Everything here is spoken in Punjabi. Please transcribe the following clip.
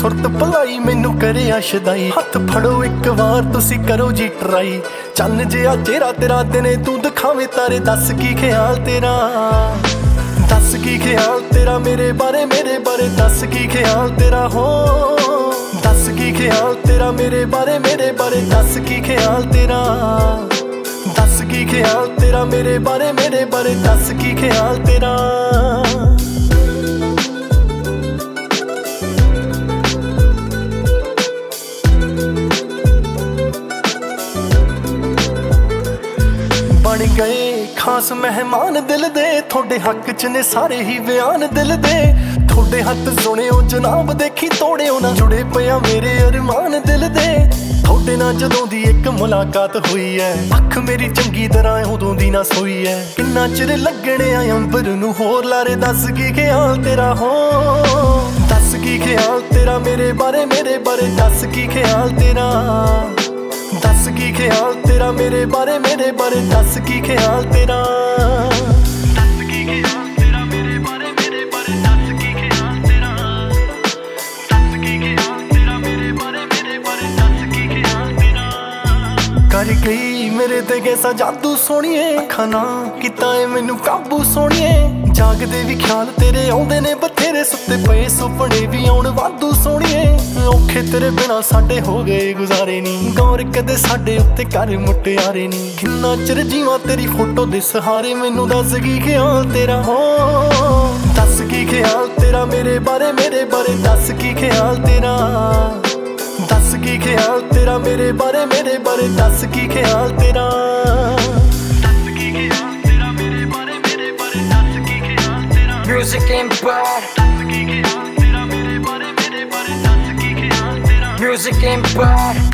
ਸੁਰਤ ਭਲਾਈ ਮੈਨੂੰ ਕਰਿਆ ਸ਼ਦਾਈ। ਹੱਥ ਫੜੋ ਇੱਕ ਵਾਰ ਤੁਸੀਂ ਕਰੋ ਜੀ ਟਰਾਈ। ਚੰਨ ਜਿਹਾ ਚਿਹਰਾ ਤੇਰਾ ਦਿਨੇ ਤੂੰ ਦਿਖਾਵੇਂ ਤਾਰੇ। ਦੱਸ ਕੀ ਖਿਆਲ ਤੇਰਾ, ਦੱਸ ਕੀ ਖਿਆਲ ਤੇਰਾ ਮੇਰੇ ਬਾਰੇ ਦੱਸ ਕੀ ਖਿਆਲ ਤੇਰਾ ਹੋ। ਦੱਸ ਕੀ ਖਿਆਲ ਤੇਰਾ ਮੇਰੇ ਬਾਰੇ ਦੱਸ ਕੀ ਖਿਆਲ ਤੇਰਾ। ਦੱਸ ਕੀ ਖਿਆਲ ਤੇਰਾ ਮੇਰੇ ਬਾਰੇ ਦੱਸ ਕੀ ਖਿਆਲ ਤੇਰਾ। ਬਣ ਗਏ ਖਾਸ ਮਹਿਮਾਨ ਦਿਲ ਦੇ, ਤੁਹਾਡੇ ਹੱਕ ਚ ਨੇ ਸਾਰੇ ਹੀ ਬਿਆਨ ਦਿਲ ਦੇ। ਤੁਹਾਡੇ ਹੱਥ ਸੁਣਿਓ ਜਨਾਬ ਦੇਖੀ ਤੋੜਿਓ ਨਾ, ਜੁੜੇ ਪਿਆ ਮੇਰੇ ਅਰਮਾਨ ਦਿਲ ਦੇ। ਤੁਹਾਡੇ ਨਾਲ ਜਦੋਂ ਦੀ ਇੱਕ ਮੁਲਾਕਾਤ ਹੋਈ ਐ, ਅੱਖ ਮੇਰੀ ਚੰਗੀ ਤਰ੍ਹਾਂ ਉਦੋਂ ਦੀ ਨਾ ਸੋਈ ਐ। ਕਿੰਨਾ ਚਿਰ ਲੱਗਣੇ ਆ ਅੰਬਰ ਨੂੰ ਹੋਰ ਲਾਰੇ। ਦੱਸ ਕੀ ਖਿਆਲ ਤੇਰਾ ਹੋ, ਦੱਸ ਕੀ ਖਿਆਲ ਤੇਰਾ ਮੇਰੇ ਬਾਰੇ ਦੱਸ ਕੀ ਖਿਆਲ ਤੇਰਾ। ਦੱਸ ਕੀ ਖਿਆਲ ਤੇਰਾ ਮੇਰੇ ਬਾਰੇ ਦੱਸ ਕੀ ਖਿਆਲ ਤੇਰਾ। ਦੱਸ ਕੀ ਖਿਆਲ ਤੇਰਾ ਮੇਰੇ ਬਾਰੇ ਦੱਸ ਕੀ ਖਿਆਲ ਤੇਰਾ। ਦੱਸ ਕੀ ਖਿਆਲ ਤੇਰਾ ਮੇਰੇ ਬਾਰੇ ਦੱਸ ਕੀ ਖਿਆਲ ਤੇਰਾ। ਕਰ ਗਈ ਮੇਰੇ ਤੇ ਕੈਸਾ ਜਾਦੂ ਸੋਹਣੀਏ, ਅੱਖਾਂ ਨਾ ਕੀਤਾ ਏ ਮੈਨੂੰ ਕਾਬੂ ਸੋਹਣੀਏ। ਜਾਗਦੇ ਵੀ ਖਿਆਲ ਤੇਰੇ ਆਉਂਦੇ ਨੇ ਬਥੇਰੇ, ਸੁੱਤੇ ਪਏ ਸੁਪਨੇ ਵੀ ਆਉਣ ਵਾਧੂ ਸੋਹਣੀਏ। ਔਖੇ ਤੇਰੇ ਬਿਨਾ ਸਾਡੇ ਹੋ ਗਏ ਗੁਜ਼ਾਰੇ ਨੀ, ਗੌਰ ਕਦੇ ਸਾਡੇ ਉੱਤੇ ਕਰ ਮੁਟਿਆਰੇ ਨੀ। ਕਿੰਨਾ ਚਿਰ ਜੀਵਾਂ ਤੇਰੀ ਫੋਟੋ ਦੇ ਸਹਾਰੇ, ਮੈਨੂੰ ਦੱਸ ਕੀ ਖਿਆਲ ਤੇਰਾ ਹੋ। ਦੱਸ ਕੀ ਖਿਆਲ ਤੇਰਾ ਮੇਰੇ ਬਾਰੇ ਦੱਸ ਕੀ ਖਿਆਲ ਤੇਰਾ। ਦੱਸ ਕੀ ਖਿਆਲ ਤੇਰਾ ਮੇਰੇ ਬਾਰੇ ਦੱਸ ਕੀ ਖਿਆਲ ਤੇਰਾ। ਦੱਸ ਕੀ ਖਿਆਲ ਤੇਰਾ ਮੇਰੇ ਬਾਰੇ ਦੱਸ ਕੀ ਖਿਆਲ ਤੇਰਾ। Music Empire, ਦੱਸ ਕੀ ਖਿਆਲ ਤੇਰਾ ਮੇਰੇ ਬਾਰੇ ਦੱਸ ਕੀ ਖਿਆਲ ਤੇਰਾ। Music Empire.